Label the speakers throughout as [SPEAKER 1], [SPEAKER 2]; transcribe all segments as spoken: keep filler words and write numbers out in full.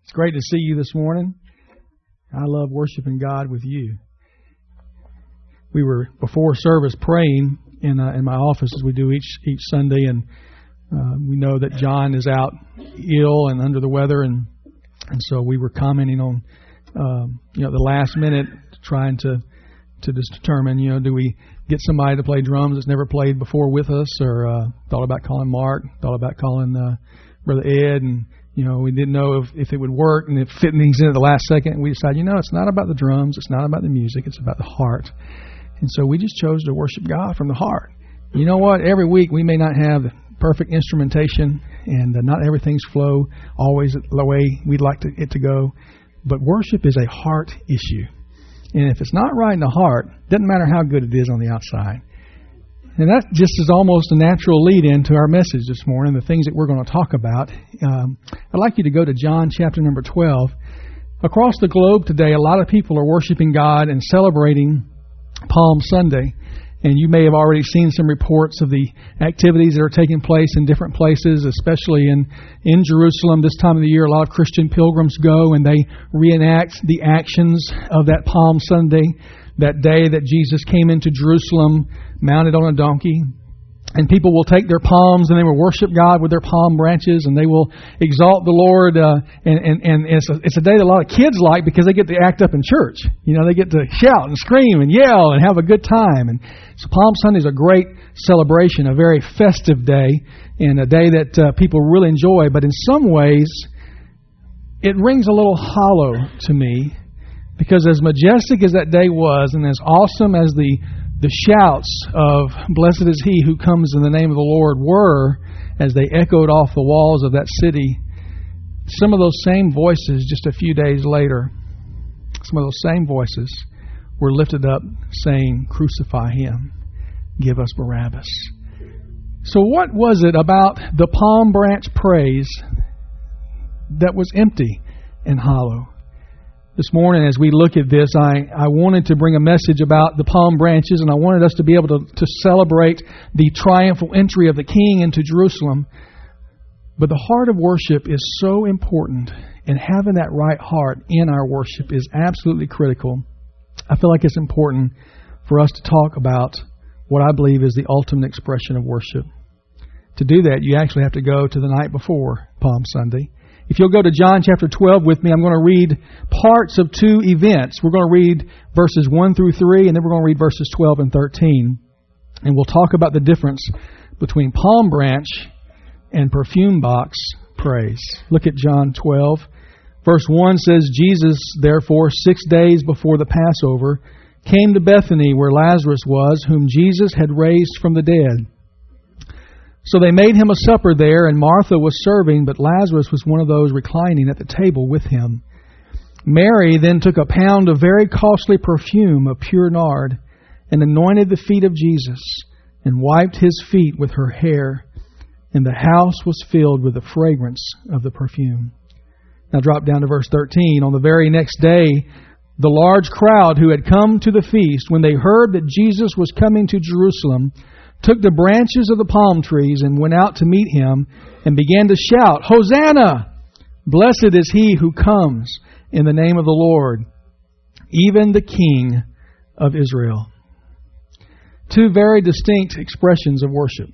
[SPEAKER 1] It's great to see you this morning. I love worshiping God with you. We were before service praying in uh, in my office as we do each each Sunday, and uh, we know that John is out ill and under the weather, and and so we were commenting on um, you know the last minute, trying to to just determine you know do we get somebody to play drums that's never played before with us, or uh, thought about calling Mark, thought about calling uh, Brother Ed, and you know we didn't know if, if it would work, and it fit things in at the last second. And we decided, you know, it's not about the drums, it's not about the music, it's about the heart. And so we just chose to worship God from the heart. You know what? Every week we may not have perfect instrumentation, and uh, not everything's flow always the way we'd like to, it to go. But worship is a heart issue. And if it's not right in the heart, doesn't matter how good it is on the outside. And that just is almost a natural lead-in to our message this morning, the things that we're going to talk about. Um, I'd like you to go to John chapter number twelve. Across the globe today, a lot of people are worshiping God and celebrating Palm Sunday. And you may have already seen some reports of the activities that are taking place in different places, especially in, in Jerusalem. This time of the year, a lot of Christian pilgrims go and they reenact the actions of that Palm Sunday, that day that Jesus came into Jerusalem mounted on a donkey. And people will take their palms and they will worship God with their palm branches, and they will exalt the Lord. Uh, and and, and it's, a, it's a day that a lot of kids like because they get to act up in church. You know, they get to shout and scream and yell and have a good time. And so Palm Sunday is a great celebration, a very festive day, and a day that uh, people really enjoy. But in some ways, it rings a little hollow to me, because as majestic as that day was, and as awesome as the The shouts of "Blessed is he who comes in the name of the Lord" were, as they echoed off the walls of that city, some of those same voices just a few days later, some of those same voices were lifted up saying, "Crucify him, give us Barabbas." So what was it about the palm branch praise that was empty and hollow? This morning, as we look at this, I, I wanted to bring a message about the palm branches, and I wanted us to be able to, to celebrate the triumphal entry of the King into Jerusalem. But the heart of worship is so important, and having that right heart in our worship is absolutely critical. I feel like it's important for us to talk about what I believe is the ultimate expression of worship. To do that, you actually have to go to the night before Palm Sunday. If you'll go to John chapter twelve with me, I'm going to read parts of two events. We're going to read verses one through three, and then we're going to read verses twelve and thirteen. And we'll talk about the difference between palm branch and perfume box praise. Look at John twelve. Verse one says, "Jesus, therefore, six days before the Passover, came to Bethany where Lazarus was, whom Jesus had raised from the dead. So they made him a supper there, and Martha was serving, but Lazarus was one of those reclining at the table with him. Mary then took a pound of very costly perfume of pure nard, and anointed the feet of Jesus, and wiped his feet with her hair, and the house was filled with the fragrance of the perfume." Now drop down to verse thirteen. "On the very next day, the large crowd who had come to the feast, when they heard that Jesus was coming to Jerusalem, took the branches of the palm trees and went out to meet him, and began to shout, 'Hosanna! Blessed is he who comes in the name of the Lord, even the King of Israel.'" Two very distinct expressions of worship.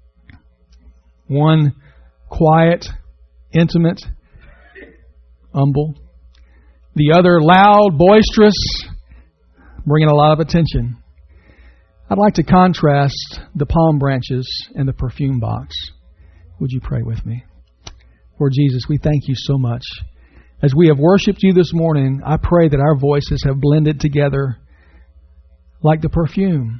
[SPEAKER 1] One quiet, intimate, humble. The other loud, boisterous, bringing a lot of attention. I'd like to contrast the palm branches and the perfume box. Would you pray with me? Lord Jesus, we thank you so much. As we have worshiped you this morning, I pray that our voices have blended together like the perfume,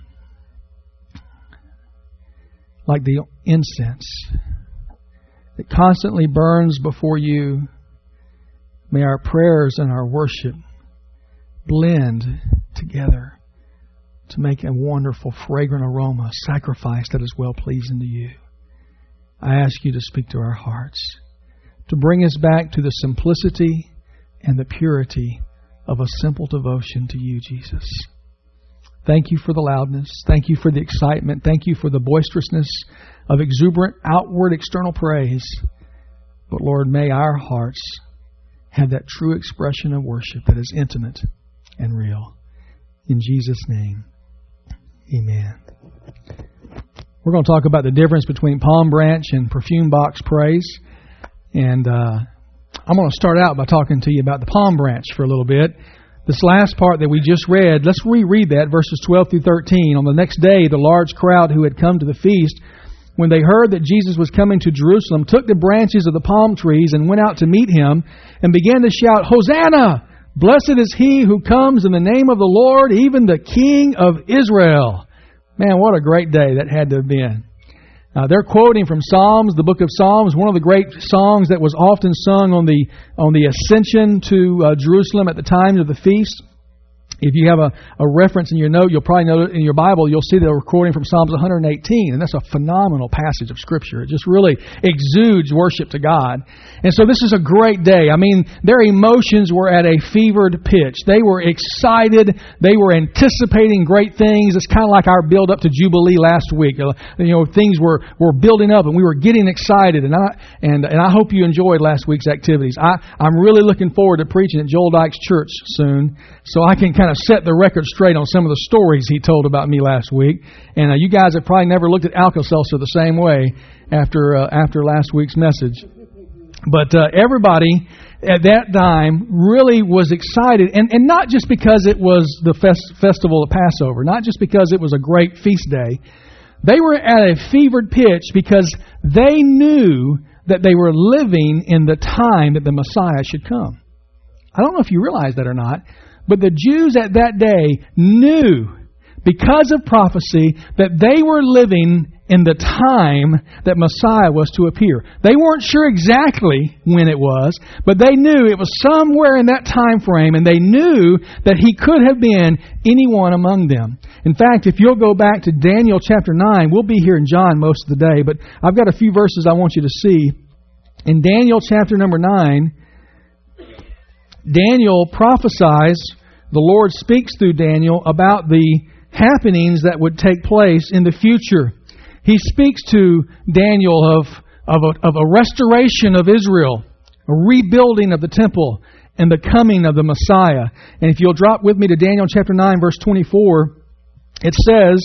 [SPEAKER 1] like the incense that constantly burns before you. May our prayers and our worship blend together to make a wonderful, fragrant aroma, sacrifice that is well-pleasing to you. I ask you to speak to our hearts, to bring us back to the simplicity and the purity of a simple devotion to you, Jesus. Thank you for the loudness. Thank you for the excitement. Thank you for the boisterousness of exuberant outward external praise. But Lord, may our hearts have that true expression of worship that is intimate and real. In Jesus' name, amen. We're going to talk about the difference between palm branch and perfume box praise. And uh, I'm going to start out by talking to you about the palm branch for a little bit. This last part that we just read, let's reread that, verses twelve through thirteen. On the next day, the large crowd who had come to the feast, when they heard that Jesus was coming to Jerusalem, took the branches of the palm trees and went out to meet him and began to shout, "Hosanna! Blessed is he who comes in the name of the Lord, even the King of Israel." Man, what a great day that had to have been. Uh, they're quoting from Psalms, the book of Psalms, one of the great songs that was often sung on the on the ascension to uh, Jerusalem at the time of the feast. If you have a, a reference in your note, you'll probably know in your Bible, you'll see the recording from Psalms one hundred eighteen, and that's a phenomenal passage of Scripture. It just really exudes worship to God. And so this is a great day. I mean, their emotions were at a fevered pitch. They were excited. They were anticipating great things. It's kind of like our build up to Jubilee last week. You know, things were, were building up, and we were getting excited. And I and and I hope you enjoyed last week's activities. I, I'm really looking forward to preaching at Joel Dyke's church soon, so I can kind of set the record straight on some of the stories he told about me last week. And uh, you guys have probably never looked at Alka-Seltzer the same way after uh, after last week's message. But uh, everybody at that time really was excited, and, and not just because it was the fest- festival of Passover, not just because it was a great feast day. They were at a fevered pitch because they knew that they were living in the time that the Messiah should come. I don't know if you realize that or not, but the Jews at that day knew, because of prophecy, that they were living in the time that Messiah was to appear. They weren't sure exactly when it was, but they knew it was somewhere in that time frame, and they knew that He could have been anyone among them. In fact, if you'll go back to Daniel chapter nine, we'll be here in John most of the day, but I've got a few verses I want you to see. In Daniel chapter number nine, Daniel prophesies, the Lord speaks through Daniel about the happenings that would take place in the future. He speaks to Daniel of, of, a, of a restoration of Israel, a rebuilding of the temple, and the coming of the Messiah. And if you'll drop with me to Daniel chapter nine, verse twenty-four, it says,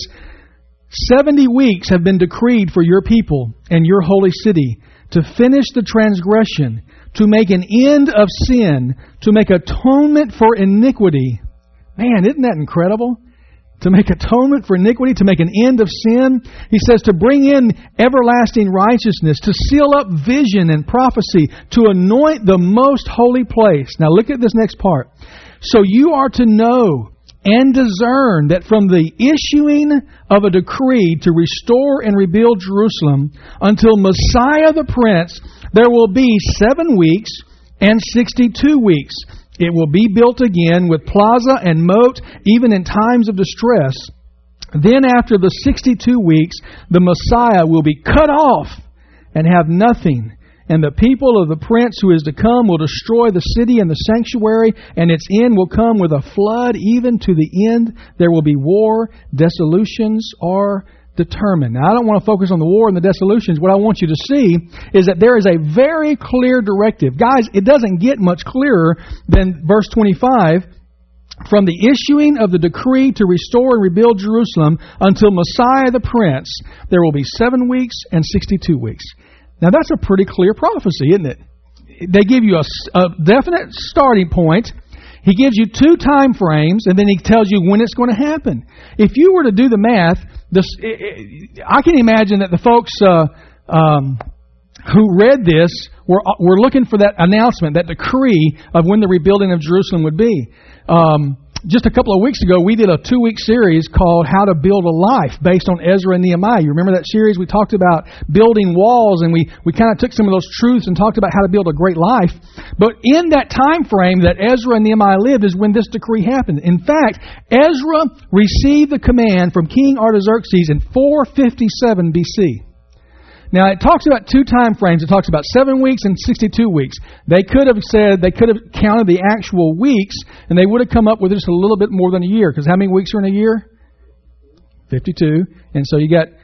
[SPEAKER 1] seventy weeks have been decreed for your people and your holy city to finish the transgression, to make an end of sin, to make atonement for iniquity. Man, isn't that incredible? To make atonement for iniquity, to make an end of sin. He says to bring in everlasting righteousness, to seal up vision and prophecy, to anoint the most holy place. Now look at this next part. So you are to know and discern that from the issuing of a decree to restore and rebuild Jerusalem until Messiah the Prince, there will be seven weeks and sixty-two weeks. It will be built again with plaza and moat, even in times of distress. Then after the sixty-two weeks, the Messiah will be cut off and have nothing. And the people of the prince who is to come will destroy the city and the sanctuary, and its end will come with a flood, even to the end. There will be war, dissolutions are determined. Now, I don't want to focus on the war and the dissolutions. What I want you to see is that there is a very clear directive. Guys, it doesn't get much clearer than verse twenty-five. From the issuing of the decree to restore and rebuild Jerusalem until Messiah the Prince, there will be seven weeks and sixty-two weeks. Now, that's a pretty clear prophecy, isn't it? They give you a, a definite starting point. He gives you two time frames, and then he tells you when it's going to happen. If you were to do the math, this, it, it, I can imagine that the folks uh, um, who read this were were looking for that announcement, that decree of when the rebuilding of Jerusalem would be. Um, just a couple of weeks ago, we did a two-week series called How to Build a Life based on Ezra and Nehemiah. You remember that series? We talked about building walls, and we, we kind of took some of those truths and talked about how to build a great life. But in that time frame that Ezra and Nehemiah lived is when this decree happened. In fact, Ezra received the command from King Artaxerxes in four fifty-seven B C. Now, it talks about two time frames. It talks about seven weeks and sixty-two weeks. They could have said, they could have counted the actual weeks, and they would have come up with just a little bit more than a year. Because how many weeks are in a year? fifty-two. And so you got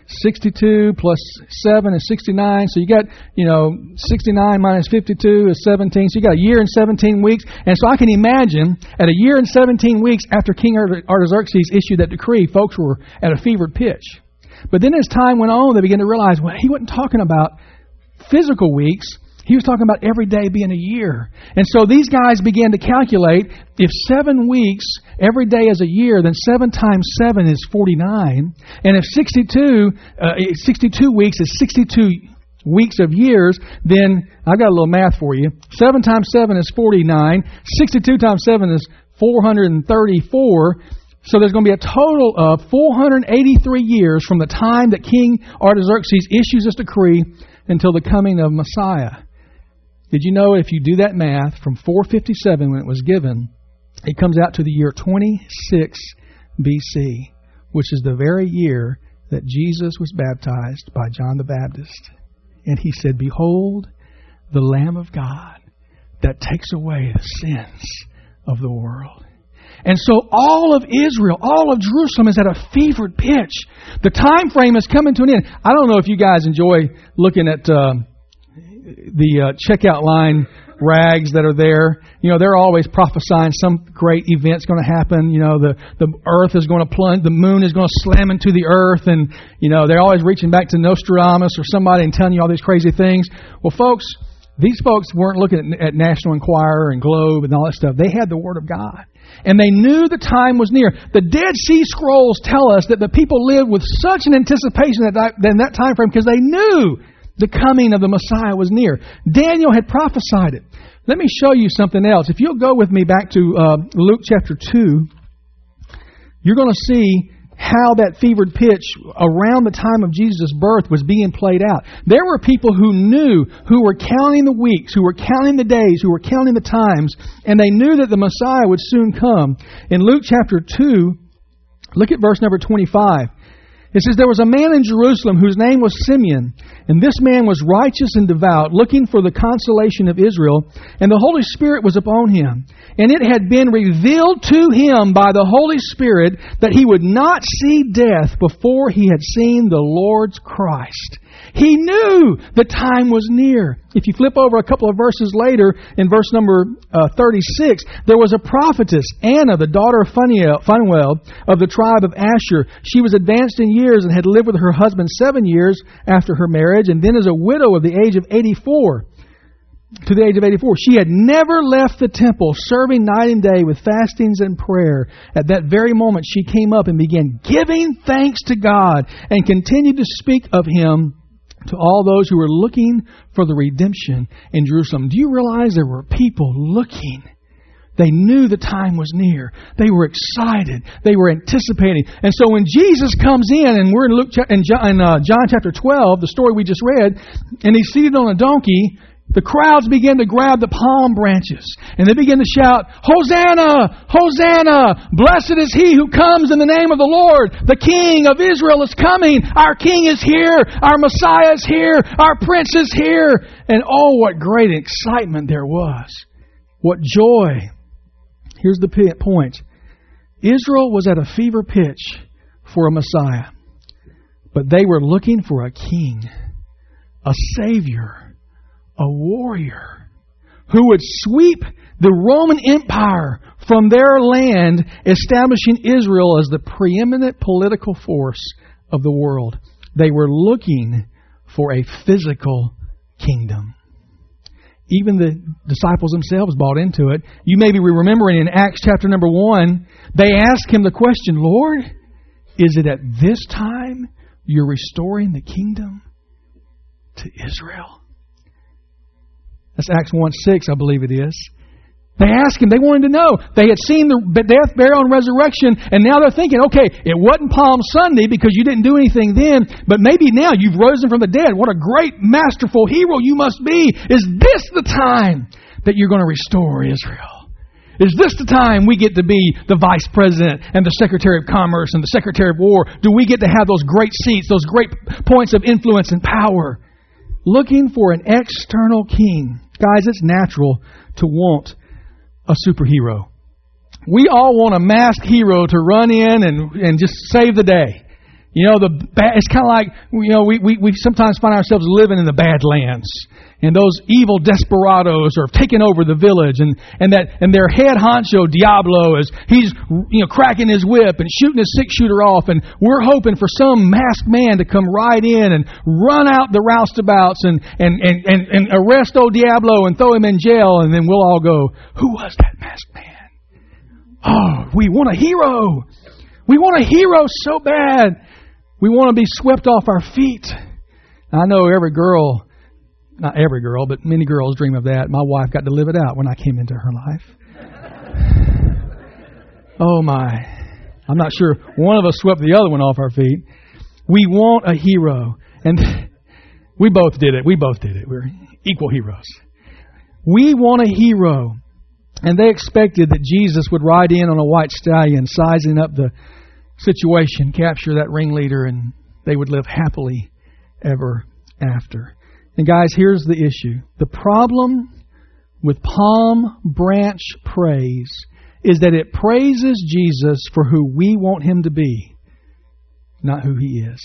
[SPEAKER 1] sixty-two plus seven is sixty-nine. So you got, you know, sixty-nine minus fifty-two is seventeen. So you got a year and seventeen weeks. And so I can imagine at a year and seventeen weeks after King Artaxerxes issued that decree, folks were at a fevered pitch. But then as time went on, they began to realize, well, he wasn't talking about physical weeks. He was talking about every day being a year. And so these guys began to calculate, if seven weeks, every day is a year, then seven times seven is forty-nine. And if sixty-two, uh, sixty-two weeks is sixty-two weeks of years, then I've got a little math for you. seven times seven is forty-nine. sixty-two times seven is four hundred thirty-four. So there's going to be a total of four hundred eighty-three years from the time that King Artaxerxes issues this decree until the coming of Messiah. Did you know if you do that math from four fifty-seven when it was given, it comes out to the year twenty-six B C, which is the very year that Jesus was baptized by John the Baptist. And he said, "Behold, the Lamb of God that takes away the sins of the world." And so all of Israel, all of Jerusalem is at a fevered pitch. The time frame is coming to an end. I don't know if you guys enjoy looking at uh, the uh, checkout line rags that are there. You know, they're always prophesying some great event's going to happen. You know, the, the earth is going to plunge, the moon is going to slam into the earth. And, you know, they're always reaching back to Nostradamus or somebody and telling you all these crazy things. Well, folks, these folks weren't looking at, at National Enquirer and Globe and all that stuff. They had the Word of God. And they knew the time was near. The Dead Sea Scrolls tell us that the people lived with such an anticipation that that, in that time frame because they knew the coming of the Messiah was near. Daniel had prophesied it. Let me show you something else. If you'll go with me back to uh, Luke chapter two, you're going to see how that fevered pitch around the time of Jesus' birth was being played out. There were people who knew, who were counting the weeks, who were counting the days, who were counting the times, and they knew that the Messiah would soon come. In Luke chapter two, look at verse number twenty-five. It says, "There was a man in Jerusalem whose name was Simeon, and this man was righteous and devout, looking for the consolation of Israel, and the Holy Spirit was upon him. And it had been revealed to him by the Holy Spirit that he would not see death before he had seen the Lord's Christ." He knew the time was near. If you flip over a couple of verses later, in verse number uh, thirty-six, there was a prophetess, Anna, the daughter of Phanuel, Phanuel of the tribe of Asher. She was advanced in years and had lived with her husband seven years after her marriage, and then as a widow of the age of eighty-four. To the age of eighty-four. She had never left the temple, serving night and day with fastings and prayer. At that very moment she came up and began giving thanks to God and continued to speak of Him to all those who were looking for the redemption in Jerusalem. Do you realize there were people looking? They knew the time was near. They were excited. They were anticipating. And so when Jesus comes in, and we're in Luke in John, uh, John chapter twelve, the story we just read, and He's seated on a donkey, the crowds begin to grab the palm branches and they begin to shout, "Hosanna! Hosanna! Blessed is He who comes in the name of the Lord! The King of Israel is coming! Our King is here! Our Messiah is here! Our Prince is here!" And oh, what great excitement there was. What joy. Here's the point. Israel was at a fever pitch for a Messiah. But they were looking for a king, a Savior, a warrior who would sweep the Roman Empire from their land, establishing Israel as the preeminent political force of the world. They were looking for a physical kingdom. Even the disciples themselves bought into it. You maybe remember in Acts chapter number one, they asked Him the question, "Lord, is it at this time you're restoring the kingdom to Israel?" That's Acts one six, I believe it is. They asked Him, they wanted to know. They had seen the death, burial, and resurrection, and now they're thinking, okay, it wasn't Palm Sunday because you didn't do anything then, but maybe now you've risen from the dead. What a great, masterful hero you must be. Is this the time that you're going to restore Israel? Is this the time we get to be the Vice President and the Secretary of Commerce and the Secretary of War? Do we get to have those great seats, those great points of influence and power? Looking for an external king. Guys, it's natural to want a superhero. We all want a masked hero to run in and, and just save the day. You know, the bad, it's kind of like, you know, we, we, we sometimes find ourselves living in the Badlands. And those evil desperados are taking over the village, and, and that and their head honcho Diablo is he's you know cracking his whip and shooting his six shooter off, and we're hoping for some masked man to come right in and run out the roustabouts and and, and, and, and arrest old Diablo and throw him in jail, and then we'll all go, who was that masked man? Oh, we want a hero. We want a hero so bad. We want to be swept off our feet. I know every girl. Not every girl, but many girls dream of that. My wife got to live it out when I came into her life. Oh my. I'm not sure one of us swept the other one off our feet. We want a hero. And we both did it. We both did it. We're equal heroes. We want a hero. And they expected that Jesus would ride in on a white stallion, sizing up the situation, capture that ringleader, and they would live happily ever after. And guys, here's the issue. The problem with palm branch praise is that it praises Jesus for who we want Him to be, not who He is.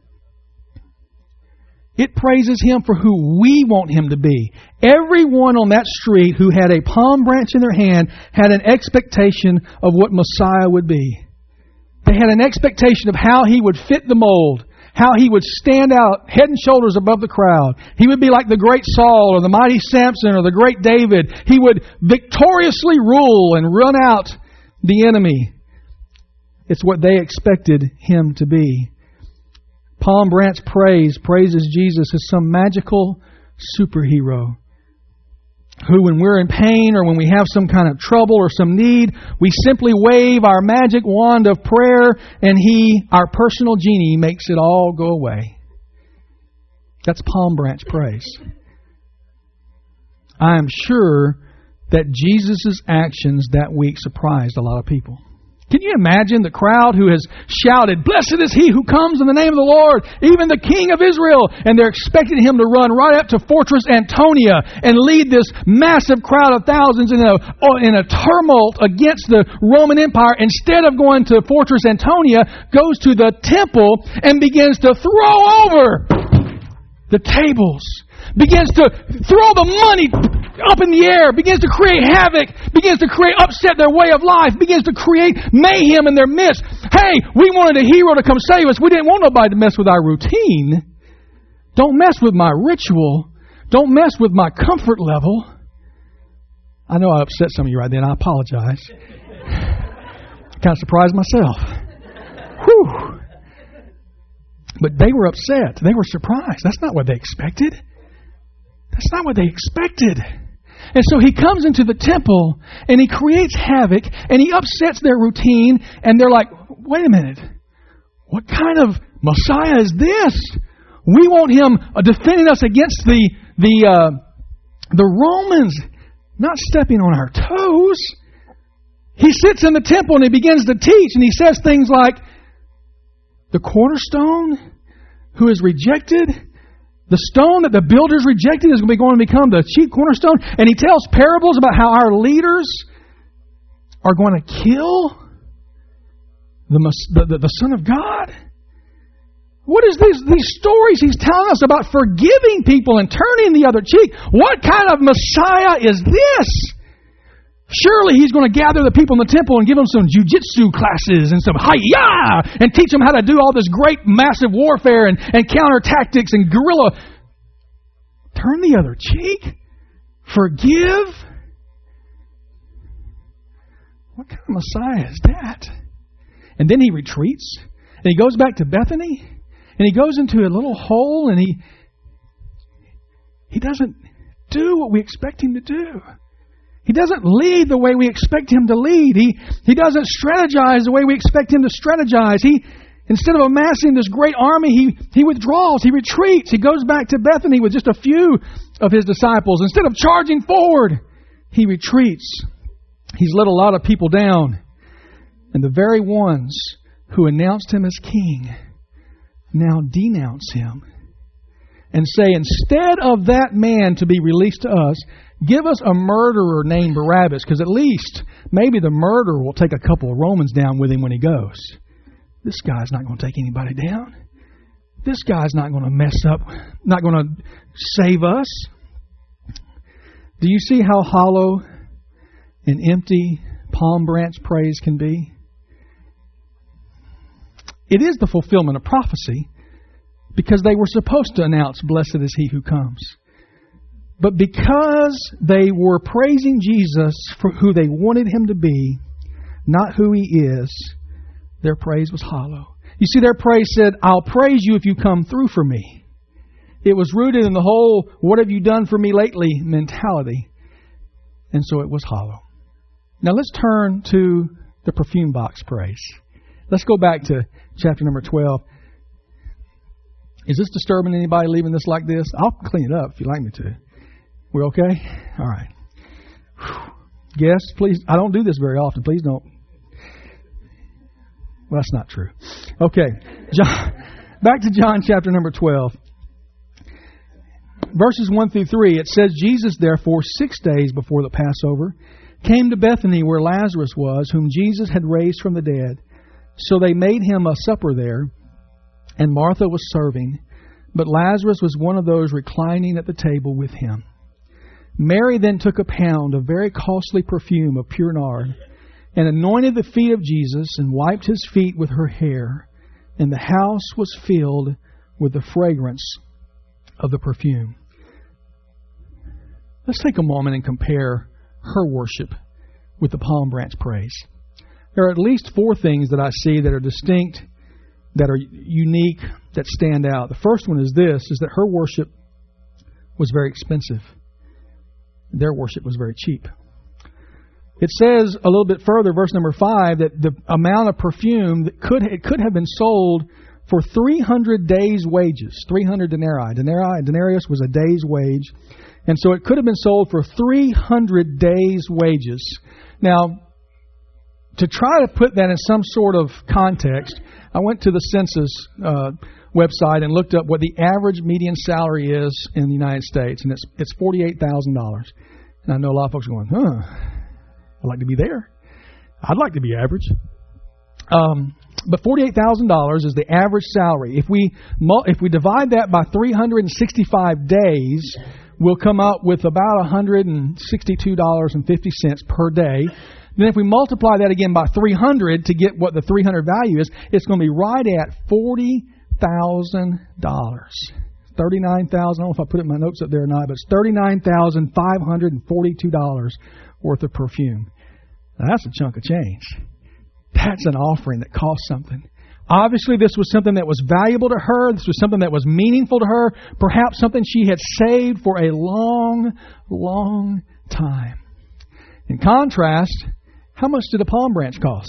[SPEAKER 1] It praises Him for who we want Him to be. Everyone on that street who had a palm branch in their hand had an expectation of what Messiah would be. They had an expectation of how He would fit the mold, how He would stand out head and shoulders above the crowd. He would be like the great Saul or the mighty Samson or the great David. He would victoriously rule and run out the enemy. It's what they expected Him to be. Palm branch praise praises Jesus as some magical superhero who, when we're in pain or when we have some kind of trouble or some need, we simply wave our magic wand of prayer and He, our personal genie, makes it all go away. That's palm branch praise. I am sure that Jesus' actions that week surprised a lot of people. Can you imagine the crowd who has shouted, "Blessed is He who comes in the name of the Lord, even the King of Israel," and they're expecting Him to run right up to Fortress Antonia and lead this massive crowd of thousands in a, in a tumult against the Roman Empire. Instead of going to Fortress Antonia, goes to the temple and begins to throw over the tables, begins to throw the money up in the air, begins to create havoc, begins to create upset their way of life, begins to create mayhem in their midst. Hey, we wanted a hero to come save us. We didn't want nobody to mess with our routine. Don't mess with my ritual. Don't mess with my comfort level. I know I upset some of you right then. I apologize. Kind of surprised myself. Whew. But they were upset. They were surprised. That's not what they expected. That's not what they expected. And so He comes into the temple and He creates havoc and He upsets their routine, and they're like, wait a minute, what kind of Messiah is this? We want Him defending us against the the uh, the Romans, not stepping on our toes. He sits in the temple and He begins to teach, and He says things like, the cornerstone who is rejected, the stone that the builders rejected is going to be going to become the chief cornerstone. And He tells parables about how our leaders are going to kill the, the, the Son of God. What is these, these stories He's telling us about forgiving people and turning the other cheek? What kind of Messiah is this? Surely He's going to gather the people in the temple and give them some jiu-jitsu classes and some hi-ya and teach them how to do all this great massive warfare and, and counter tactics and guerrilla. Turn the other cheek? Forgive? What kind of Messiah is that? And then He retreats and He goes back to Bethany and He goes into a little hole and He He doesn't do what we expect Him to do. He doesn't lead the way we expect Him to lead. He, he doesn't strategize the way we expect Him to strategize. He, instead of amassing this great army, he, he withdraws. He retreats. He goes back to Bethany with just a few of His disciples. Instead of charging forward, He retreats. He's let a lot of people down. And the very ones who announced Him as king now denounce Him and say, instead of that man to be released to us, give us a murderer named Barabbas, because at least maybe the murderer will take a couple of Romans down with him when he goes. this guy's not going to take anybody down. This guy's not going to mess up, not going to save us. Do you see how hollow and empty palm branch praise can be? It is the fulfillment of prophecy because they were supposed to announce, blessed is he who comes. But because they were praising Jesus for who they wanted him to be, not who he is, their praise was hollow. You see, their praise said, I'll praise you if you come through for me. It was rooted in the whole, what have you done for me lately mentality. And so it was hollow. Now let's turn to the perfume box praise. Let's go back to chapter number twelve. Is this disturbing anybody leaving this like this? I'll clean it up if you'd like me to. We're okay? All right. Guests, please. I don't do this very often. Please don't. Well, that's not true. Okay. John, back to John chapter number twelve. Verses one through three, it says, Jesus, therefore, six days before the Passover, came to Bethany where Lazarus was, whom Jesus had raised from the dead. So they made him a supper there, and Martha was serving, but Lazarus was one of those reclining at the table with him. Mary then took a pound of very costly perfume of pure nard, and anointed the feet of Jesus, and wiped his feet with her hair, and the house was filled with the fragrance of the perfume. Let's take a moment and compare her worship with the palm branch praise. There are at least four things that I see that are distinct, that are unique, that stand out. The first one is this, is that her worship was very expensive. Their worship was very cheap. It says a little bit further, verse number five, that the amount of perfume that could it could have been sold for three hundred days' wages, three hundred denarii. Denarii, denarius was a day's wage. And so it could have been sold for three hundred days' wages. Now, to try to put that in some sort of context, I went to the census uh, website and looked up what the average median salary is in the United States, and it's it's forty-eight thousand dollars. And I know a lot of folks are going, huh, I'd like to be there. I'd like to be average. Um, but forty-eight thousand dollars is the average salary. If we if we divide that by three hundred sixty-five days, we'll come up with about one hundred sixty-two dollars and fifty cents per day. Then if we multiply that again by three hundred to get what the three hundred value is, it's going to be right at forty thousand dollars. thirty-nine thousand dollars. I don't know if I put it in my notes up there or not, but it's thirty-nine thousand five hundred forty-two dollars worth of perfume. Now that's a chunk of change. That's an offering that cost something. Obviously, this was something that was valuable to her. This was something that was meaningful to her. Perhaps something she had saved for a long, long time. In contrast, how much did a palm branch cost?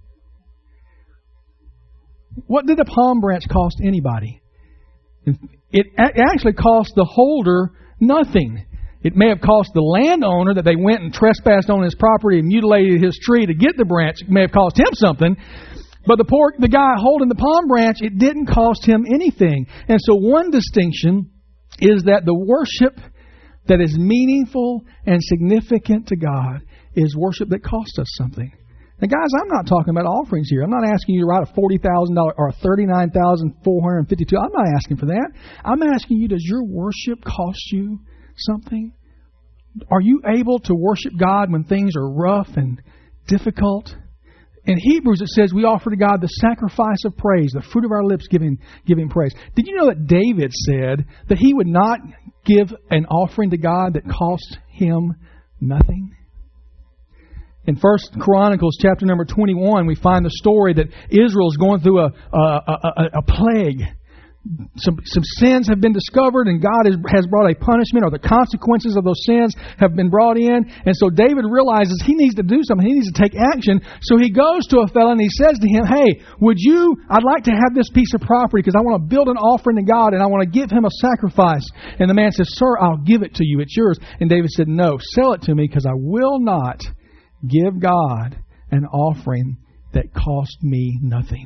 [SPEAKER 1] What did a palm branch cost anybody? It actually cost the holder nothing. It may have cost the landowner that they went and trespassed on his property and mutilated his tree to get the branch. It may have cost him something. But the poor, the guy holding the palm branch, it didn't cost him anything. And so one distinction is that the worship that is meaningful and significant to God is worship that costs us something. Now, guys, I'm not talking about offerings here. I'm not asking you to write a forty thousand dollars or thirty-nine thousand four hundred fifty-two dollars. I'm not asking for that. I'm asking you, does your worship cost you something? Are you able to worship God when things are rough and difficult? In Hebrews, it says we offer to God the sacrifice of praise, the fruit of our lips giving giving praise. Did you know that David said that he would not give an offering to God that cost him nothing? In First Chronicles chapter number twenty-one, we find the story that Israel is going through a, a, a, a plague. Some, some sins have been discovered, and God has, has brought a punishment, or the consequences of those sins have been brought in. And so David realizes he needs to do something. He needs to take action. So he goes to a fellow and he says to him, hey, would you, I'd like to have this piece of property because I want to build an offering to God and I want to give him a sacrifice. And the man says, sir, I'll give it to you. It's yours. And David said, no, sell it to me because I will not give God an offering that cost me nothing.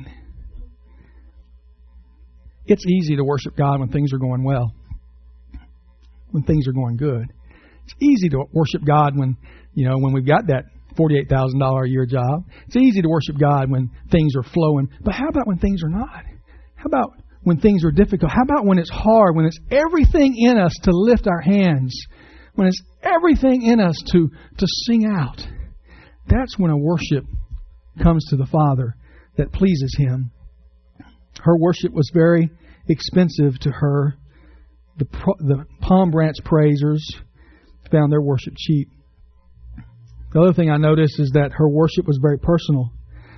[SPEAKER 1] It's easy to worship God when things are going well, when things are going good. It's easy to worship God when, you know, when we've got that forty-eight thousand dollars a year job. It's easy to worship God when things are flowing. But how about when things are not? How about when things are difficult? How about when it's hard, when it's everything in us to lift our hands, when it's everything in us to, to sing out? That's when a worship comes to the Father that pleases Him. Her worship was very expensive to her. The, the palm branch praisers found their worship cheap. The other thing I noticed is that her worship was very personal.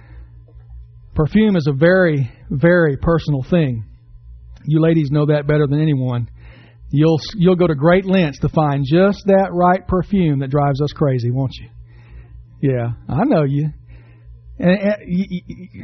[SPEAKER 1] Perfume is a very, very personal thing. You ladies know that better than anyone. You'll you'll go to great lengths to find just that right perfume that drives us crazy, won't you? Yeah, I know you. And, and you,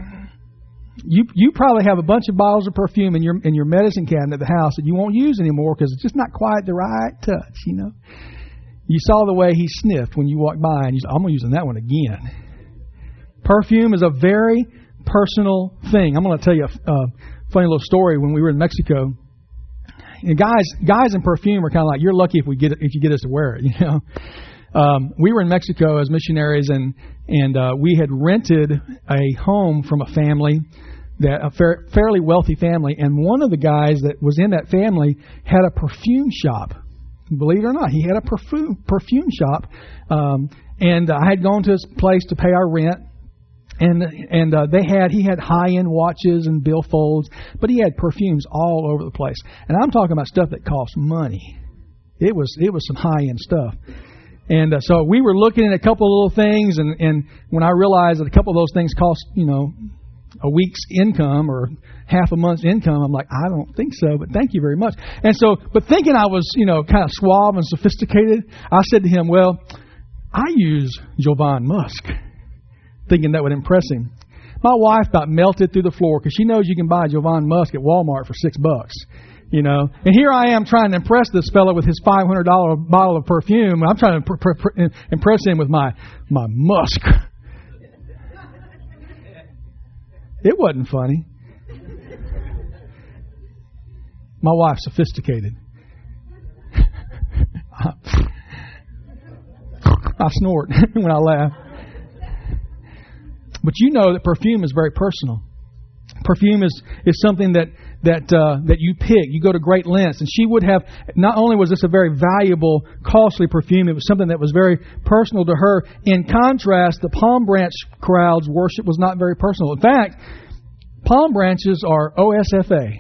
[SPEAKER 1] you you probably have a bunch of bottles of perfume in your in your medicine cabinet at the house that you won't use anymore because it's just not quite the right touch, you know. You saw the way he sniffed when you walked by, and you said, I'm going to use that one again. Perfume is a very personal thing. I'm going to tell you a, a funny little story. When we were in Mexico, and guys guys in perfume are kind of like, you're lucky if we get it, if you get us to wear it, you know. Um, we were in Mexico as missionaries, and and uh, we had rented a home from a family, that a fair, fairly wealthy family, and one of the guys that was in that family had a perfume shop. Believe it or not, he had a perfume perfume shop, um, and I had gone to his place to pay our rent, and and uh, they had he had high end watches and billfolds, but he had perfumes all over the place, and I'm talking about stuff that cost money. It was it was some high end stuff. And uh, so we were looking at a couple of little things, and, and when I realized that a couple of those things cost, you know, a week's income or half a month's income, I'm like, I don't think so, but thank you very much. And so, but thinking I was, you know, kind of suave and sophisticated, I said to him, well, I use Jovan Musk, thinking that would impress him. My wife about melted through the floor because she knows you can buy Jovan Musk at Walmart for six bucks. You know, and here I am trying to impress this fellow with his five hundred dollars bottle of perfume. I'm trying to pr- pr- pr- impress him with my, my musk. It wasn't funny. My wife's sophisticated. I, I snort when I laugh. But you know that perfume is very personal. Perfume is, is something that that uh, that you pick. You go to great lengths. And she would have, not only was this a very valuable, costly perfume, it was something that was very personal to her. In contrast, the palm branch crowd's worship was not very personal. In fact, palm branches are O S F A.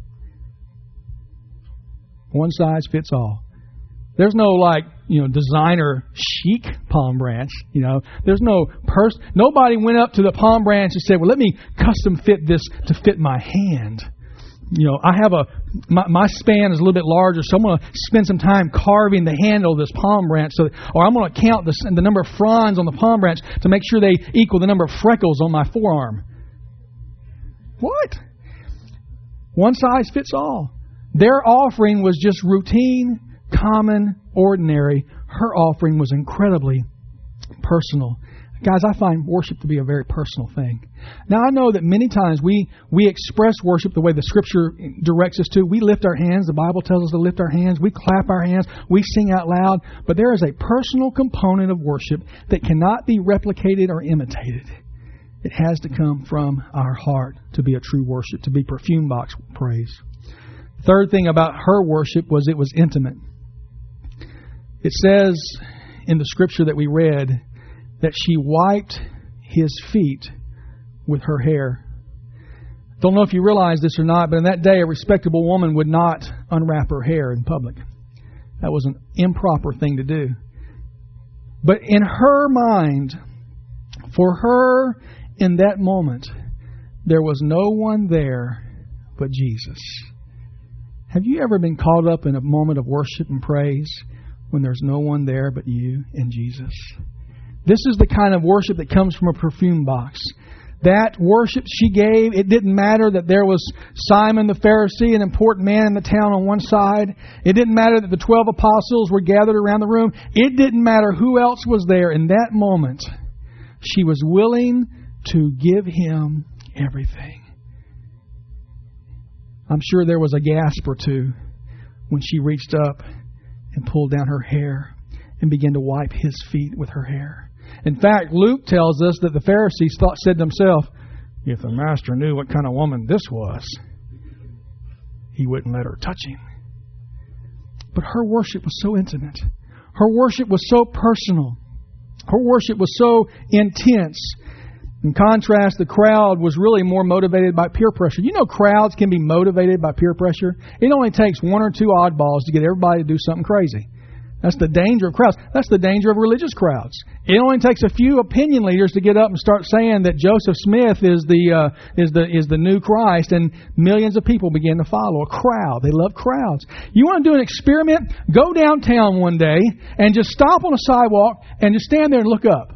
[SPEAKER 1] One size fits all. There's no like, you know, designer chic palm branch. You know, there's no person. Nobody went up to the palm branch and said, well, let me custom fit this to fit my hand. You know, I have a, my, my span is a little bit larger, so I'm going to spend some time carving the handle of this palm branch. So, or I'm going to count the, the number of fronds on the palm branch to make sure they equal the number of freckles on my forearm. What? One size fits all. Their offering was just routine, common, ordinary. Her offering was incredibly personal. Guys, I find worship to be a very personal thing. Now, I know that many times we, we express worship the way the Scripture directs us to. We lift our hands. The Bible tells us to lift our hands. We clap our hands. We sing out loud. But there is a personal component of worship that cannot be replicated or imitated. It has to come from our heart to be a true worship, to be perfume box praise. The third thing about her worship was it was intimate. It says in the Scripture that we read that she wiped His feet with her hair. Don't know if you realize this or not, but in that day a respectable woman would not unwrap her hair in public. That was an improper thing to do. But in her mind, for her in that moment, there was no one there but Jesus. Have you ever been caught up in a moment of worship and praise when there's no one there but you and Jesus? This is the kind of worship that comes from a perfume box. That worship she gave, it didn't matter that there was Simon the Pharisee, an important man in the town, on one side. It didn't matter that the twelve apostles were gathered around the room. It didn't matter who else was there. In that moment, she was willing to give Him everything. I'm sure there was a gasp or two when she reached up and pulled down her hair and began to wipe His feet with her hair. In fact, Luke tells us that the Pharisees thought, said to themselves, if the master knew what kind of woman this was, he wouldn't let her touch him. But her worship was so intimate. Her worship was so personal. Her worship was so intense. In contrast, the crowd was really more motivated by peer pressure. You know, crowds can be motivated by peer pressure. It only takes one or two oddballs to get everybody to do something crazy. That's the danger of crowds. That's the danger of religious crowds. It only takes a few opinion leaders to get up and start saying that Joseph Smith is the uh, is the is the new Christ, and millions of people begin to follow. A crowd. They love crowds. You want to do an experiment? Go downtown one day and just stop on a sidewalk and just stand there and look up.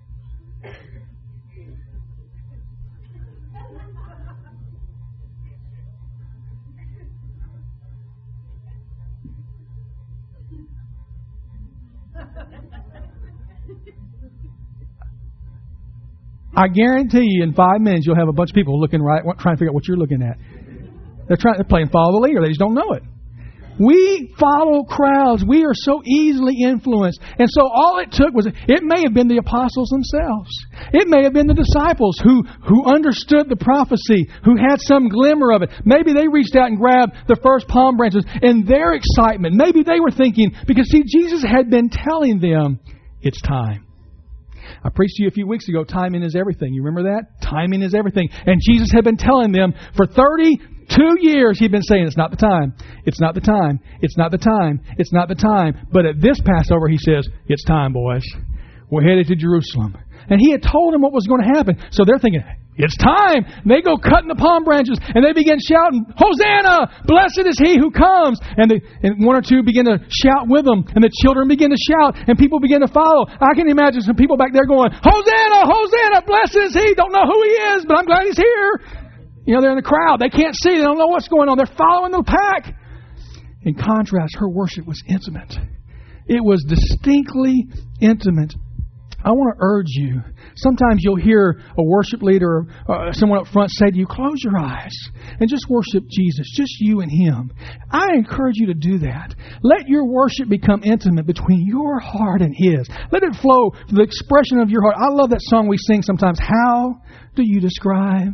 [SPEAKER 1] I guarantee you in five minutes you'll have a bunch of people looking right, trying to figure out what you're looking at. They're trying to play and follow the leader. They just don't know it. We follow crowds. We are so easily influenced. And so all it took was, it may have been the apostles themselves. It may have been the disciples who, who understood the prophecy, who had some glimmer of it. Maybe they reached out and grabbed the first palm branches in their excitement. Maybe they were thinking, because see, Jesus had been telling them, it's time. I preached to you a few weeks ago, timing is everything. You remember that? Timing is everything. And Jesus had been telling them for thirty-two years, He'd been saying, it's not the time. It's not the time. It's not the time. It's not the time. But at this Passover, He says, it's time, boys. We're headed to Jerusalem. And He had told them what was going to happen. So they're thinking, it's time. And they go cutting the palm branches and they begin shouting, Hosanna! Blessed is He who comes. And, they, and one or two begin to shout with them. And the children begin to shout and people begin to follow. I can imagine some people back there going, Hosanna! Hosanna! Blessed is He! Don't know who He is, but I'm glad He's here. You know, they're in the crowd. They can't see. They don't know what's going on. They're following the pack. In contrast, her worship was intimate. It was distinctly intimate. I want to urge you. Sometimes you'll hear a worship leader or uh, someone up front say to you, close your eyes and just worship Jesus, just you and Him. I encourage you to do that. Let your worship become intimate between your heart and His. Let it flow to the expression of your heart. I love that song we sing sometimes. How do you describe?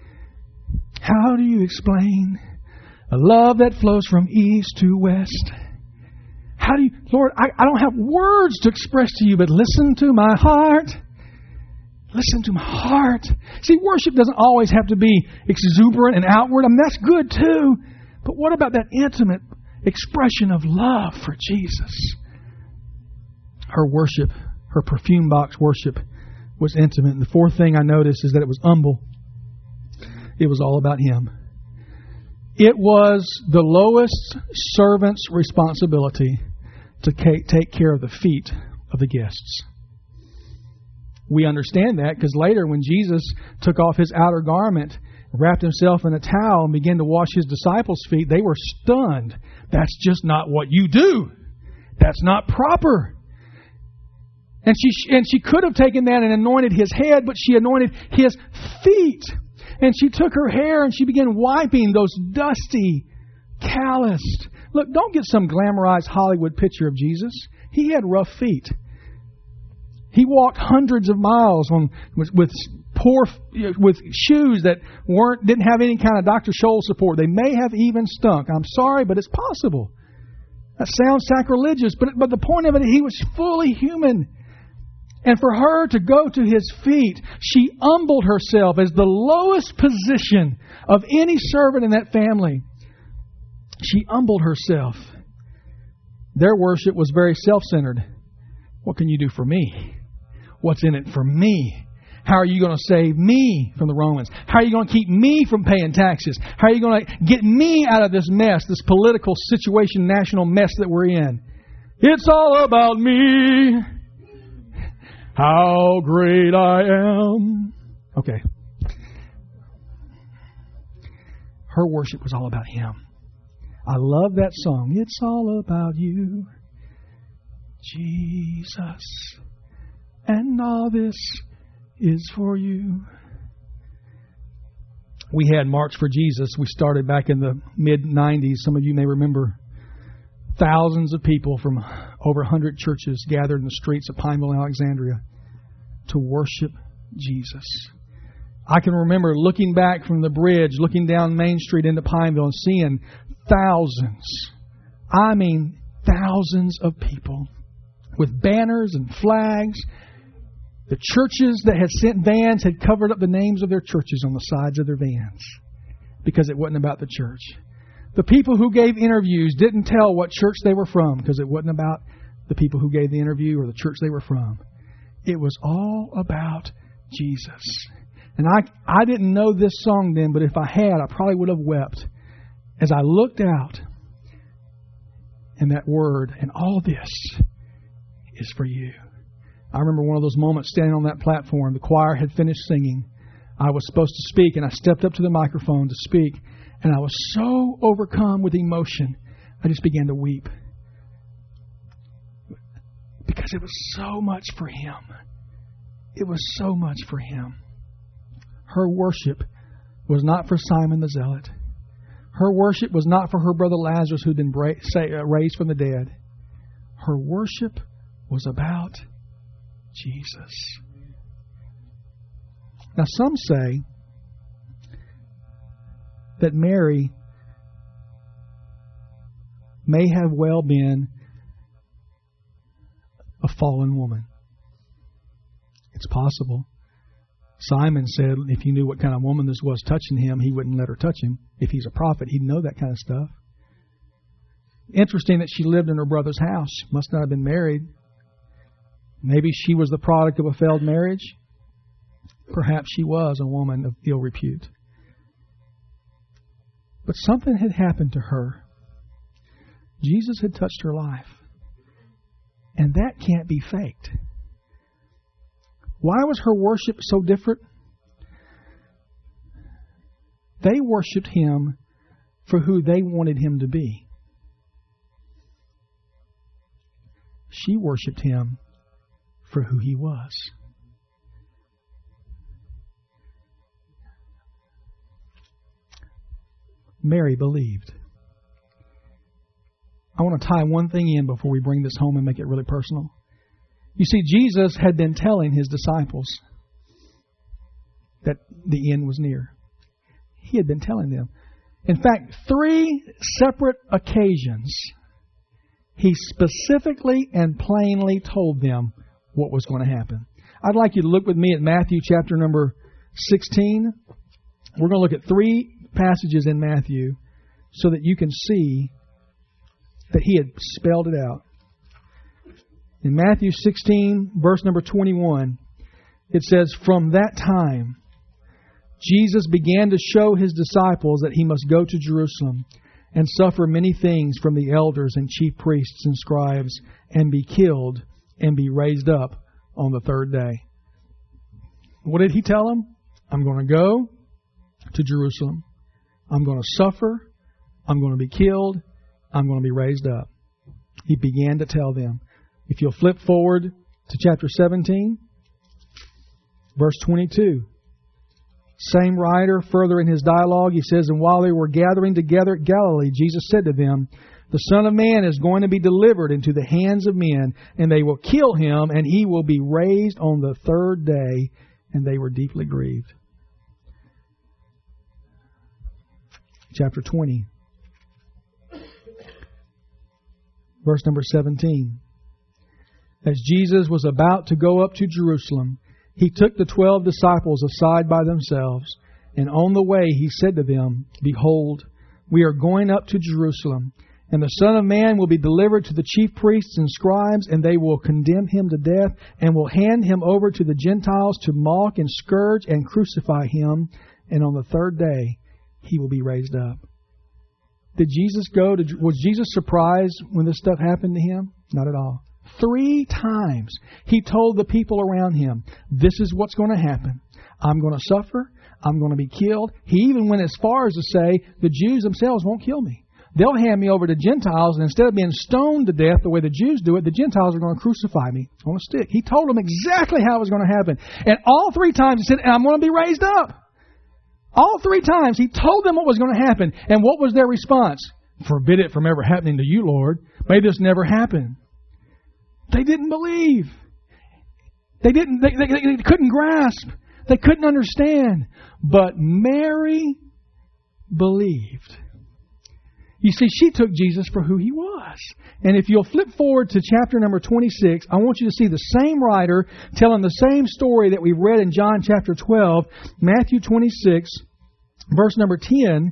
[SPEAKER 1] How do you explain a love that flows from east to west? How do you, Lord, I, I don't have words to express to you, but listen to my heart. Listen to my heart. See, worship doesn't always have to be exuberant and outward. I mean, that's good too. But what about that intimate expression of love for Jesus? Her worship, her perfume box worship was intimate. And the fourth thing I noticed is that it was humble. It was all about Him. It was the lowest servant's responsibility to take care of the feet of the guests. We understand that because later when Jesus took off His outer garment, wrapped Himself in a towel and began to wash His disciples' feet, they were stunned. That's just not what you do. That's not proper. And she and she could have taken that and anointed His head, but she anointed His feet. And she took her hair and she began wiping those dusty, calloused. Look, don't get some glamorized Hollywood picture of Jesus. He had rough feet. He walked hundreds of miles on with, with poor with shoes that weren't didn't have any kind of Doctor Scholl support. They may have even stunk. I'm sorry, but it's possible. That sounds sacrilegious, but but the point of it, He was fully human. And for her to go to His feet, she humbled herself as the lowest position of any servant in that family. She humbled herself. Their worship was very self-centered. What can you do for me? What's in it for me? How are you going to save me from the Romans? How are you going to keep me from paying taxes? How are you going to get me out of this mess, this political situation, national mess that we're in? It's all about me. How great I am. Okay. Her worship was all about Him. I love that song. It's all about you, Jesus. And all this is for you. We had March for Jesus. We started back in the mid nineties. Some of you may remember. Thousands of people from over one hundred churches gathered in the streets of Pineville, Alexandria. to worship Jesus. I can remember looking back from the bridge, looking down Main Street into Pineville and seeing thousands, I mean thousands of people with banners and flags. The churches that had sent vans had covered up the names of their churches on the sides of their vans because it wasn't about the church. The people who gave interviews didn't tell what church they were from because it wasn't about the people who gave the interview or the church they were from. It was all about Jesus. And I, I didn't know this song then, but if I had, I probably would have wept as I looked out and that word, and all this is for you. I remember one of those moments standing on that platform. The choir had finished singing. I was supposed to speak, and I stepped up to the microphone to speak, and I was so overcome with emotion, I just began to weep. Because it was so much for Him. It was so much for Him. Her worship was not for Simon the Zealot. Her worship was not for her brother Lazarus who'd been raised from the dead. Her worship was about Jesus. Now some say that Mary may have well been a fallen woman. It's possible. Simon said if he knew what kind of woman this was touching him, he wouldn't let her touch him. If he's a prophet, he'd know that kind of stuff. Interesting that she lived in her brother's house. Must not have been married. Maybe she was the product of a failed marriage. Perhaps she was a woman of ill repute. But something had happened to her. Jesus had touched her life. And that can't be faked. Why was her worship so different? They worshiped Him for who they wanted Him to be. She worshiped Him for who He was. Mary believed. I want to tie one thing in before we bring this home and make it really personal. You see, Jesus had been telling His disciples that the end was near. He had been telling them. In fact, three separate occasions, He specifically and plainly told them what was going to happen. I'd like you to look with me at Matthew chapter number sixteen. We're going to look at three passages in Matthew so that you can see that He had spelled it out. In Matthew sixteen, verse number twenty-one, it says, "From that time, Jesus began to show His disciples that He must go to Jerusalem and suffer many things from the elders and chief priests and scribes and be killed and be raised up on the third day." What did He tell them? I'm going to go to Jerusalem. I'm going to suffer. I'm going to be killed. I'm going to be raised up. He began to tell them. If you'll flip forward to chapter seventeen, verse twenty-two. Same writer, further in his dialogue, he says, "And while they were gathering together at Galilee, Jesus said to them, the Son of Man is going to be delivered into the hands of men, and they will kill Him, and He will be raised on the third day." And they were deeply grieved. Chapter twenty, verse number seventeen. As Jesus was about to go up to Jerusalem, He took the twelve disciples aside by themselves, and on the way He said to them, "Behold, we are going up to Jerusalem, and the Son of Man will be delivered to the chief priests and scribes, and they will condemn Him to death, and will hand Him over to the Gentiles to mock and scourge and crucify Him, and on the third day He will be raised up." Did Jesus go to, was Jesus surprised when this stuff happened to Him? Not at all. Three times He told the people around Him, this is what's going to happen. I'm going to suffer. I'm going to be killed. He even went as far as to say, the Jews themselves won't kill me. They'll hand me over to Gentiles, and instead of being stoned to death the way the Jews do it, the Gentiles are going to crucify me on a stick. He told them exactly how it was going to happen. And all three times He said, and I'm going to be raised up. All three times He told them what was going to happen. And what was their response? Forbid it from ever happening to you, Lord. May this never happen. They didn't believe. They didn't. They, they, they couldn't grasp. They couldn't understand. But Mary believed. You see, she took Jesus for who He was. And if you'll flip forward to chapter number twenty-six, I want you to see the same writer telling the same story that we've read in John chapter twelve, Matthew twenty-six, verse number ten.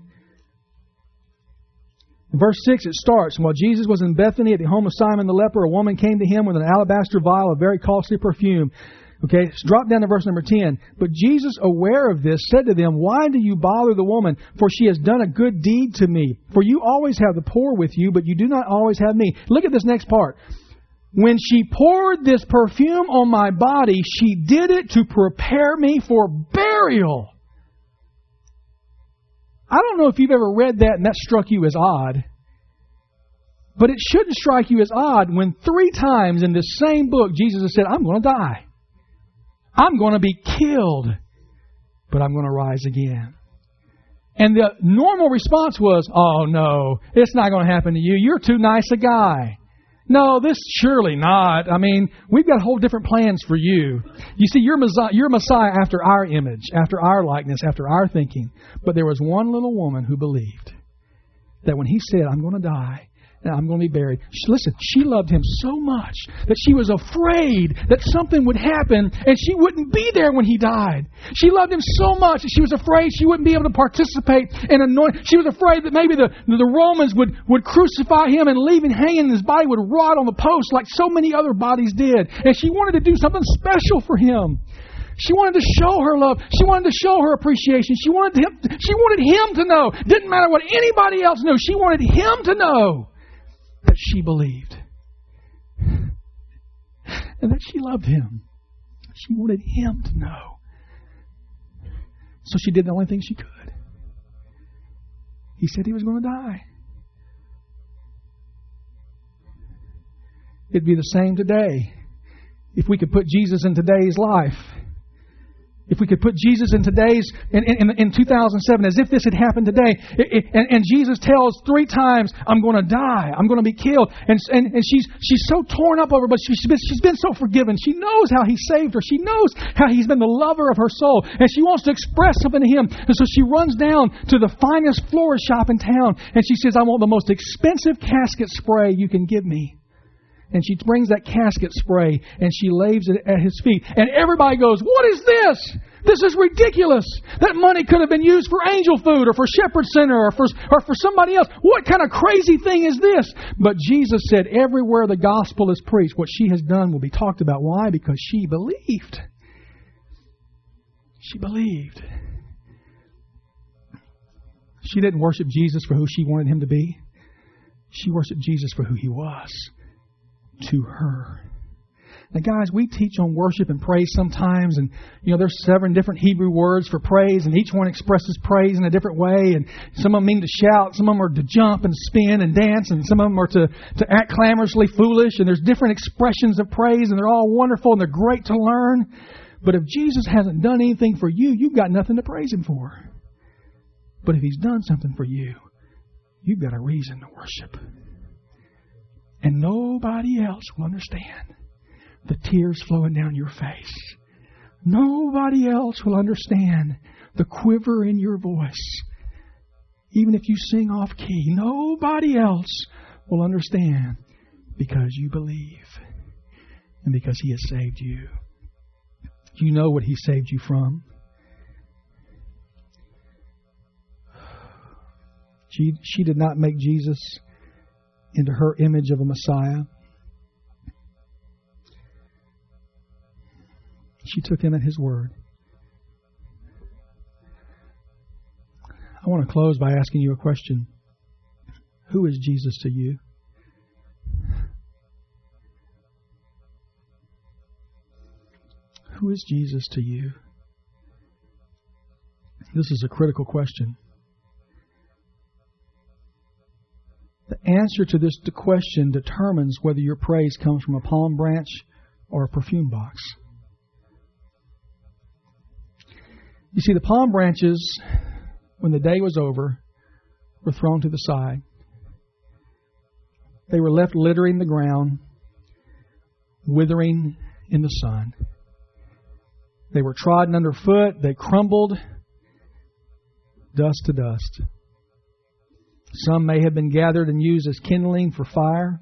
[SPEAKER 1] In verse six it starts, while Jesus was in Bethany at the home of Simon the leper, a woman came to Him with an alabaster vial of very costly perfume. Okay, let's drop down to verse number ten. But Jesus, aware of this, said to them, "Why do you bother the woman? For she has done a good deed to me. For you always have the poor with you, but you do not always have me." Look at this next part. "When she poured this perfume on my body, she did it to prepare me for burial." I don't know if you've ever read that and that struck you as odd. But it shouldn't strike you as odd when three times in this same book Jesus has said, "I'm going to die. I'm going to be killed, but I'm going to rise again." And the normal response was, "Oh no, it's not going to happen to you. You're too nice a guy. No, this surely not. I mean, we've got whole different plans for you. You see, you're Messiah, you're Messiah after our image, after our likeness, after our thinking." But there was one little woman who believed that when He said, "I'm going to die, and I'm going to be buried." She, listen, she loved Him so much that she was afraid that something would happen and she wouldn't be there when He died. She loved Him so much that she was afraid she wouldn't be able to participate in anointing. She was afraid that maybe the, the Romans would, would crucify Him and leave Him hanging and His body would rot on the post like so many other bodies did. And she wanted to do something special for Him. She wanted to show her love. She wanted to show her appreciation. She wanted him, she wanted Him to know. Didn't matter what anybody else knew. She wanted Him to know that she believed. And that she loved Him. She wanted Him to know. So she did the only thing she could. He said He was going to die. It'd be the same today. If we could put Jesus in today's life. If we could put Jesus in today's, in, in, in two thousand seven, as if this had happened today, it, it, and, and Jesus tells three times, "I'm going to die, I'm going to be killed," and and, and she's she's so torn up over, but she's been, she's been so forgiven. She knows how He saved her. She knows how He's been the lover of her soul, and she wants to express something to Him. And so she runs down to the finest florist shop in town, and she says, "I want the most expensive casket spray you can give me." And she brings that casket spray and she lays it at His feet. And everybody goes, "What is this? This is ridiculous. That money could have been used for Angel Food or for Shepherd Center or for, or for somebody else. What kind of crazy thing is this?" But Jesus said, everywhere the gospel is preached, what she has done will be talked about. Why? Because she believed. She believed. She didn't worship Jesus for who she wanted Him to be. She worshiped Jesus for who He was to her. Now, guys, we teach on worship and praise sometimes, and you know, there's seven different Hebrew words for praise, and each one expresses praise in a different way. And some of them mean to shout, some of them are to jump and spin and dance, and some of them are to, to act clamorously foolish. And there's different expressions of praise, and they're all wonderful and they're great to learn. But if Jesus hasn't done anything for you, you've got nothing to praise Him for. But if He's done something for you, you've got a reason to worship. And nobody else will understand the tears flowing down your face. Nobody else will understand the quiver in your voice. Even if you sing off key, nobody else will understand because you believe and because He has saved you. You know what He saved you from. She, she did not make Jesus into her image of a Messiah. She took Him at His word. I want to close by asking you a question. Who is Jesus to you? Who is Jesus to you? This is a critical question. The answer to this question determines whether your praise comes from a palm branch or a perfume box. You see, the palm branches, when the day was over, were thrown to the side. They were left littering the ground, withering in the sun. They were trodden underfoot. They crumbled dust to dust. Some may have been gathered and used as kindling for fire.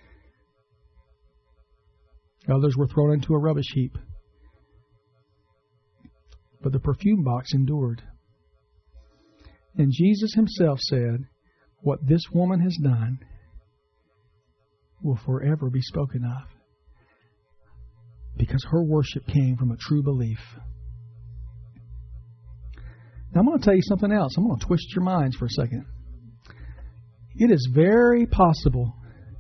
[SPEAKER 1] Others were thrown into a rubbish heap. But the perfume box endured. And Jesus himself said, what this woman has done will forever be spoken of, because her worship came from a true belief. Now I'm going to tell you something else. I'm going to twist your minds for a second. It is very possible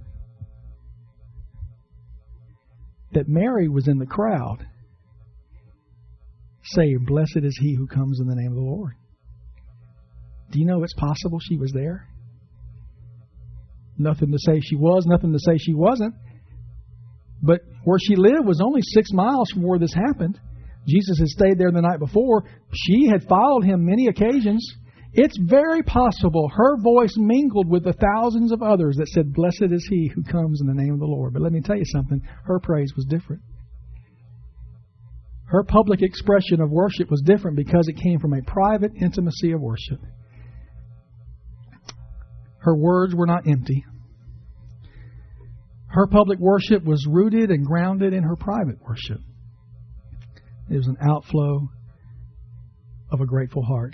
[SPEAKER 1] that Mary was in the crowd saying, blessed is he who comes in the name of the Lord. Do you know it's possible she was there? Nothing to say she was, nothing to say she wasn't. But where she lived was only six miles from where this happened. Jesus had stayed there the night before. She had followed him many occasions. It's very possible her voice mingled with the thousands of others that said, blessed is he who comes in the name of the Lord. But let me tell you something. Her praise was different. Her public expression of worship was different because it came from a private intimacy of worship. Her words were not empty. Her public worship was rooted and grounded in her private worship. It was an outflow of a grateful heart.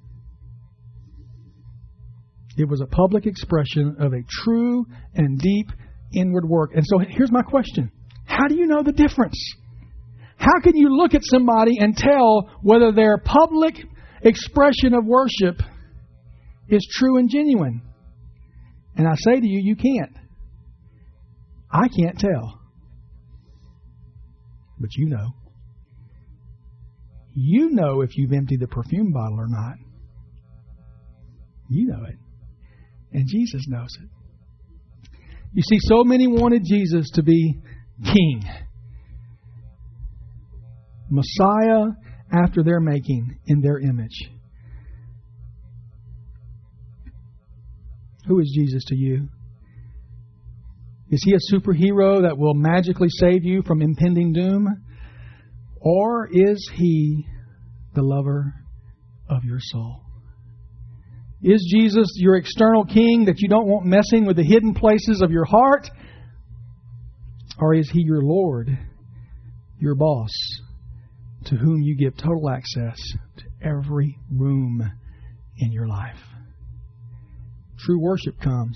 [SPEAKER 1] It was a public expression of a true and deep inward work. And so here's my question. How do you know the difference? How can you look at somebody and tell whether their public expression of worship is true and genuine? And I say to you, you can't. I can't tell. But you know. You know if you've emptied the perfume bottle or not. You know it. And Jesus knows it. You see, so many wanted Jesus to be king, Messiah after their making, in their image. Who is Jesus to you? Is he a superhero that will magically save you from impending doom? Or is he the lover of your soul? Is Jesus your external king that you don't want messing with the hidden places of your heart? Or is he your Lord, your boss, to whom you give total access to every room in your life? True worship comes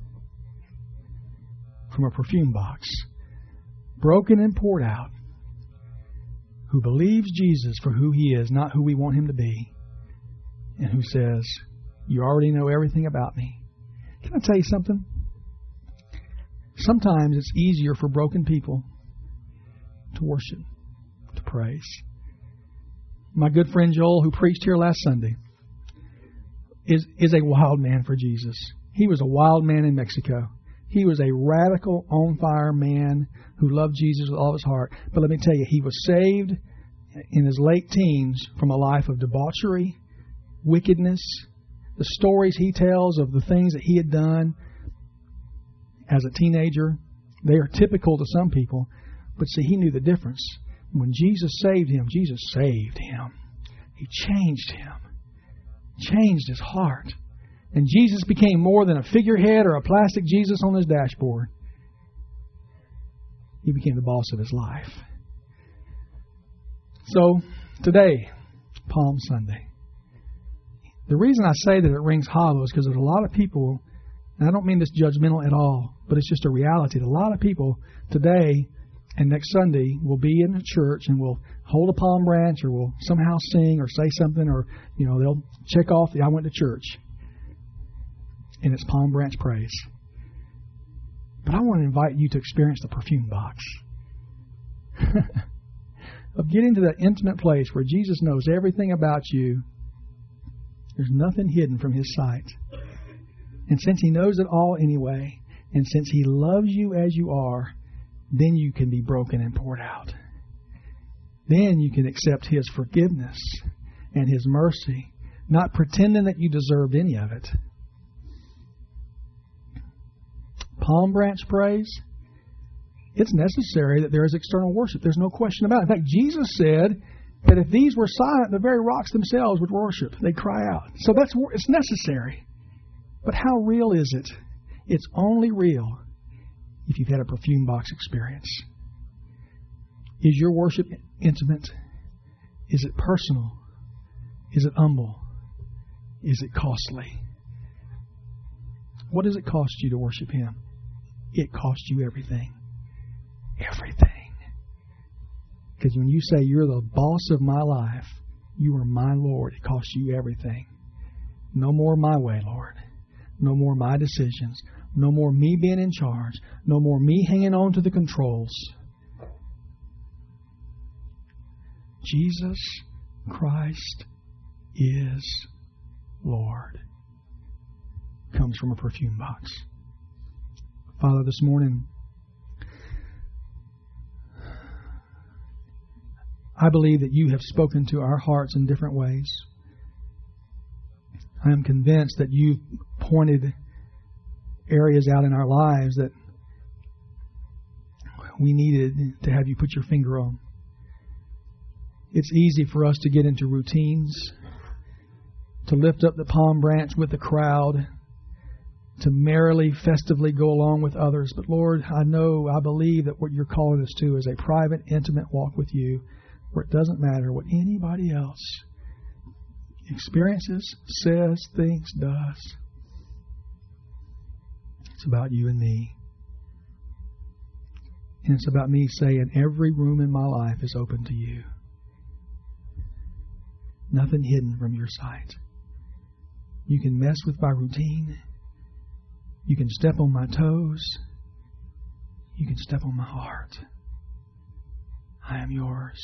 [SPEAKER 1] from a perfume box, broken and poured out, who believes Jesus for who he is, not who we want him to be, and who says, you already know everything about me. Can I tell you something? Sometimes it's easier for broken people to worship, to praise. My good friend Joel, who preached here last Sunday, is, is a wild man for Jesus. He was a wild man in Mexico. He was a radical, on-fire man who loved Jesus with all his heart. But let me tell you, he was saved in his late teens from a life of debauchery, wickedness. The stories he tells of the things that he had done as a teenager, they are typical to some people. But see, he knew the difference. When Jesus saved him, Jesus saved him. He changed him. Changed his heart. And Jesus became more than a figurehead or a plastic Jesus on his dashboard. He became the boss of his life. So, today, Palm Sunday. The reason I say that it rings hollow is because there's a lot of people, and I don't mean this judgmental at all, but it's just a reality. A lot of people today and next Sunday will be in the church and will hold a palm branch or will somehow sing or say something, or, you know, they'll check off the I went to church. And it's palm branch praise. But I want to invite you to experience the perfume box. Of getting to that intimate place where Jesus knows everything about you. There's nothing hidden from his sight. And since he knows it all anyway, and since he loves you as you are, then you can be broken and poured out. Then you can accept his forgiveness and his mercy, not pretending that you deserved any of it. Palm branch praise, it's necessary that there is external worship. There's no question about it. In fact, Jesus said that if these were silent, the very rocks themselves would worship. They'd cry out. So that's it's necessary. But how real is it? It's only real if you've had a perfume box experience. Is your worship intimate? Is it personal? Is it humble? Is it costly? What does it cost you to worship Him? It costs you everything. Everything. Because when you say you're the boss of my life, you are my Lord, it costs you everything. No more my way, Lord. No more my decisions. No more me being in charge. No more me hanging on to the controls. Jesus Christ is Lord. Comes from a perfume box. Father, this morning, I believe that you have spoken to our hearts in different ways. I am convinced that you've pointed areas out in our lives that we needed to have you put your finger on. It's easy for us to get into routines, to lift up the palm branch with the crowd, to merrily, festively go along with others. But Lord, I know, I believe that what you're calling us to is a private, intimate walk with you, where it doesn't matter what anybody else experiences, says, thinks, does. It's about you and me. And it's about me saying every room in my life is open to you. Nothing hidden from your sight. You can mess with my routine. You can step on my toes. You can step on my heart. I am yours.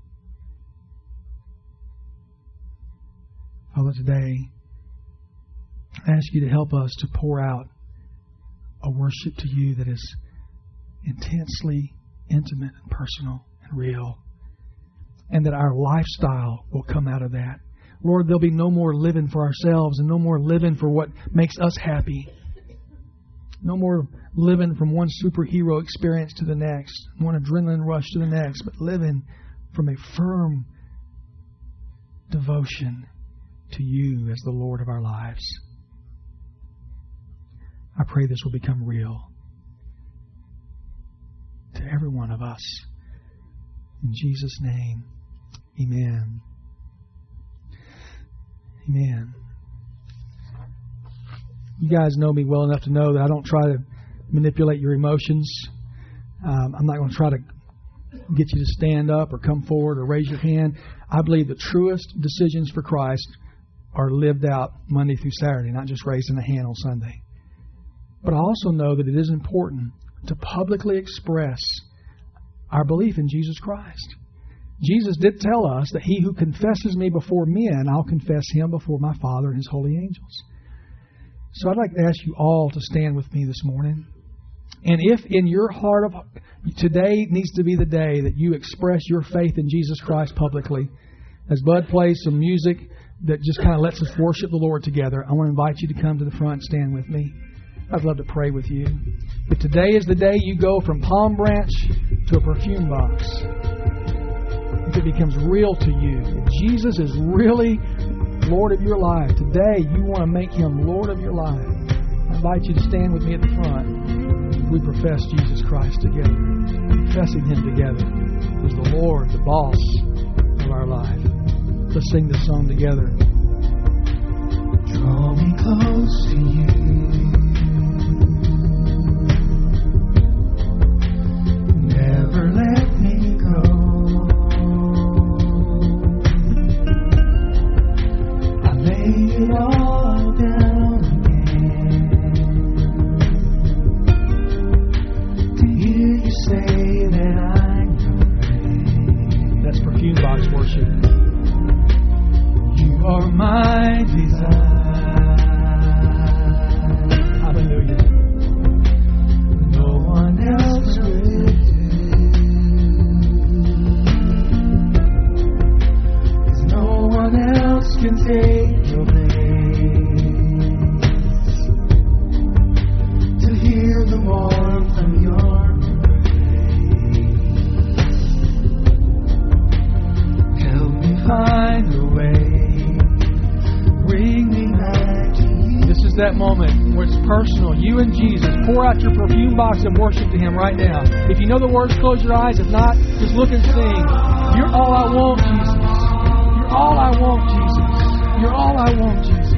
[SPEAKER 1] Father, today, I ask you to help us to pour out a worship to you that is intensely intimate and personal and real, and that our lifestyle will come out of that. Lord, there'll be no more living for ourselves and no more living for what makes us happy. No more living from one superhero experience to the next, one adrenaline rush to the next, but living from a firm devotion to you as the Lord of our lives. I pray this will become real to every one of us. In Jesus' name, amen. Amen. You guys know me well enough to know that I don't try to manipulate your emotions. Um, I'm not going to try to get you to stand up or come forward or raise your hand. I believe the truest decisions for Christ are lived out Monday through Saturday, not just raising a hand on Sunday. But I also know that it is important to publicly express our belief in Jesus Christ. Jesus did tell us that he who confesses me before men, I'll confess him before my Father and his holy angels. So I'd like to ask you all to stand with me this morning. And if in your heart of today needs to be the day that you express your faith in Jesus Christ publicly, as Bud plays some music that just kind of lets us worship the Lord together, I want to invite you to come to the front and stand with me. I'd love to pray with you. But today is the day you go from palm branch to a perfume box. If it becomes real to you, if Jesus is really Lord of your life, today you want to make him Lord of your life, I invite you to stand with me at the front. We profess Jesus Christ together, confessing him together as the Lord, the boss of our life. Let's sing this song together.
[SPEAKER 2] Draw me close to you. Never let me go. I lay it all down again to hear you say that I'm your.
[SPEAKER 1] That's perfume box worship.
[SPEAKER 2] You are my desire.
[SPEAKER 1] Hallelujah.
[SPEAKER 2] No one else will do. 'Cause no one else can take your place. To hear the warmth of your embrace.
[SPEAKER 1] that moment where it's personal. You and Jesus. Pour out your perfume box of worship to Him right now. If you know the words, close your eyes. If not, just look and sing. You're all I want, Jesus. You're all I want, Jesus. You're all I want, Jesus.